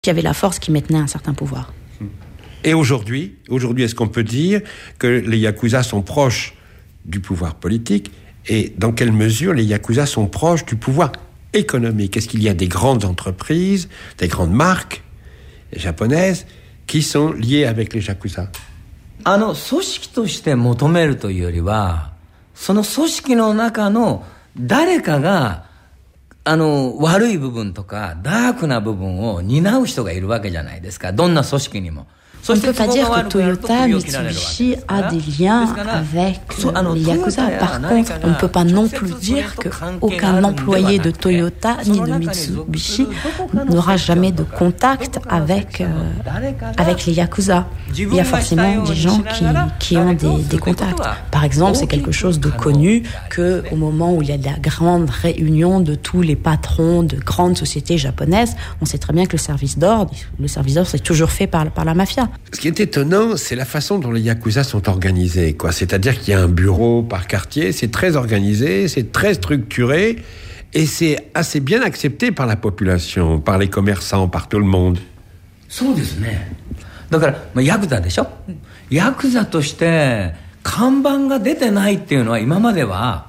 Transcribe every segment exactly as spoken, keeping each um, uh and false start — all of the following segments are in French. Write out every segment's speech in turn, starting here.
qui avait la force qui maintenait un certain pouvoir. Et aujourd'hui, aujourd'hui, est-ce qu'on peut dire que les Yakuza sont proches du pouvoir politique et dans quelle mesure les Yakuza sont proches du pouvoir économique? Est-ce qu'il y a des grandes entreprises, des grandes marques japonaises qui sont liées avec les Yakuza? あの組織として求めるというよりは、その組織の中の誰かがあの悪い部分とかダークな部分を担う人がいるわけじゃないですか。どんな組織にも。 On ne peut pas dire que Toyota, Mitsubishi a des liens avec les Yakuza. Par contre, on ne peut pas non plus dire qu'aucun employé de Toyota ni de Mitsubishi n'aura jamais de contact avec, euh, avec les Yakuza. Il y a forcément des gens qui, qui ont des, des contacts. Par exemple, c'est quelque chose de connu qu'au moment où il y a de la grande réunion de tous les patrons de grandes sociétés japonaises, on sait très bien que le service d'ordre, le service d'ordre, c'est toujours fait par, par la mafia. Ce qui est étonnant, c'est la façon dont les Yakuza sont organisés, quoi. C'est-à-dire qu'il y a un bureau par quartier, c'est très organisé, c'est très structuré, et c'est assez bien accepté par la population, par les commerçants, par tout le monde. そうですね。だから、まあ、ヤクザでしょ。ヤクザとして看板が出てないっていうのは今までは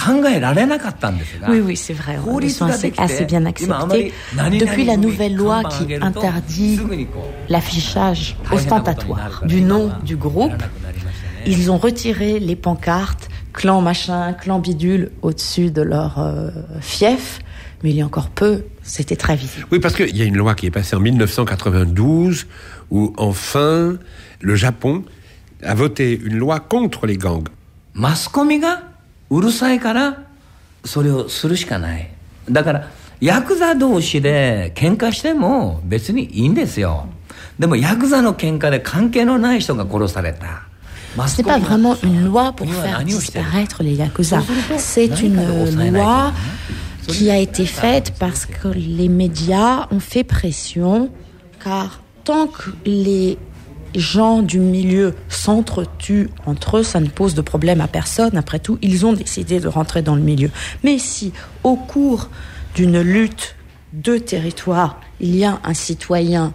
Oui, oui, c'est vrai. Ils sont assez, assez bien acceptés. Depuis la nouvelle loi qui interdit l'affichage ostentatoire du nom du groupe, ils ont retiré les pancartes clan machin, clan bidule au-dessus de leur euh, fief. Mais il y a encore peu, c'était très visible. Oui, parce qu'il y a une loi qui est passée en dix-neuf cent quatre-vingt-douze où, enfin, le Japon a voté une loi contre les gangs. マスコミがうるさいからそれをするしかない。だからヤクザ同士で喧嘩しても別にいいんですよ。でもヤクザの喧嘩で関係のない人が殺された。 Ce n'est pas vraiment une loi pour faire disparaître les Yakuza. C'est une loi qui a été faite parce que les médias ont fait pression, car tant que les gens du milieu s'entretuent entre eux, ça ne pose de problème à personne. Après tout, ils ont décidé de rentrer dans le milieu. Mais si, au cours d'une lutte de territoire, il y a un citoyen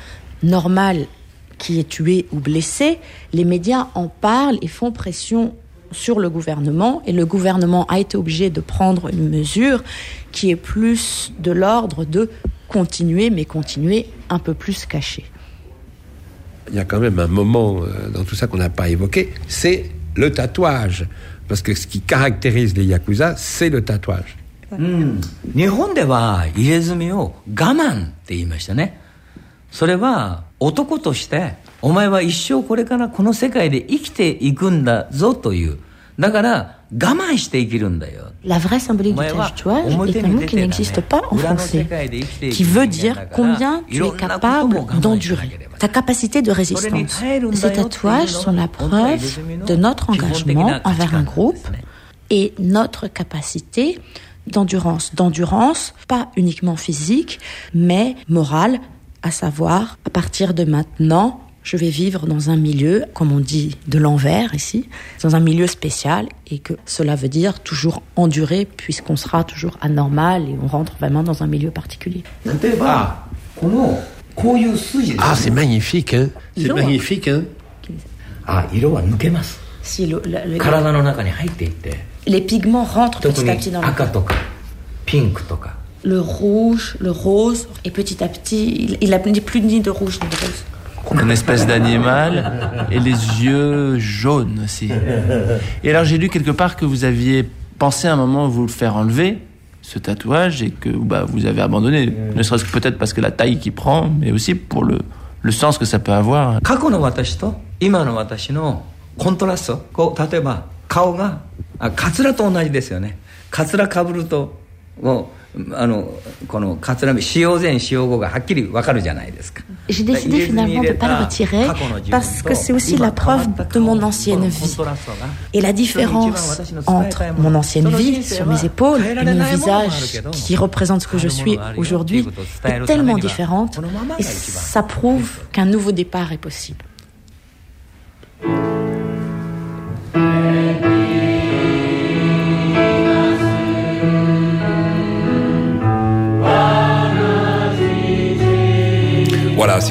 normal qui est tué ou blessé, les médias en parlent et font pression sur le gouvernement, et le gouvernement a été obligé de prendre une mesure qui est plus de l'ordre de continuer, mais continuer un peu plus caché. Il y a quand même un moment dans tout ça qu'on n'a pas évoqué, c'est le tatouage. Parce que ce qui caractérise les Yakuza, c'est le tatouage. Mm. 日本では入れ墨を我慢って言いましたね。それは男としてお前は一生これからこの世界で生きていくんだぞという。だから我慢して生きるんだよ。 La vraie symbolique du tatouage est un mot qui n'existe pas en français, qui veut dire combien tu es capable d'endurer, ta capacité de résistance. Ces tatouages sont la preuve de notre engagement envers un groupe et notre capacité d'endurance. D'endurance, pas uniquement physique, mais morale, à savoir, à partir de maintenant, je vais vivre dans un milieu, comme on dit, de l'envers ici, dans un milieu spécial, et que cela veut dire toujours endurer, puisqu'on sera toujours anormal et on rentre vraiment dans un milieu particulier. Ah, ah c'est magnifique, hein. C'est Iro. magnifique, hein. Ah, si le, le, le, les pigments rentrent petit à petit dans le corps. Le rouge, le rose, et petit à petit, il n'a plus ni de rouge ni de rose. Une espèce d'animal et les yeux jaunes aussi. Et alors j'ai lu quelque part que vous aviez pensé à un moment vous le faire enlever, ce tatouage, et que bah, vous avez abandonné, ne serait-ce que peut-être parce que la taille qu'il prend, mais aussi pour le, le sens que ça peut avoir. 過去の私と今の私のコントラスト、こう例えば顔がカツラと同じですよね。カツラかぶるともう J'ai décidé finalement de ne pas le retirer parce que c'est aussi la preuve de mon ancienne vie. Et la différence entre mon ancienne vie sur mes épaules et mon visage qui représente ce que je suis aujourd'hui est tellement différente, et ça prouve qu'un nouveau départ est possible. Voilà,